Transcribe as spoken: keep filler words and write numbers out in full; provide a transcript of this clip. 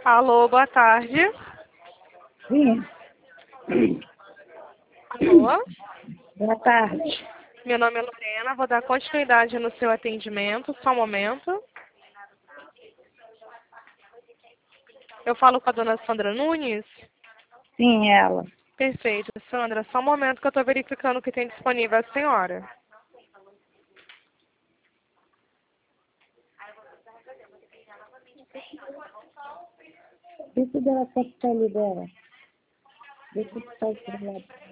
Alô, boa tarde. Sim. Alô? Boa tarde. Meu nome é Lorena, vou dar continuidade no seu atendimento, só um momento. Eu falo com a dona Sandra Nunes? Sim, ela. Perfeito, Sandra, só um momento que eu estou verificando o que tem disponível a senhora. Deixa eu dar a pele dela. Deixa eu ficar esse lado.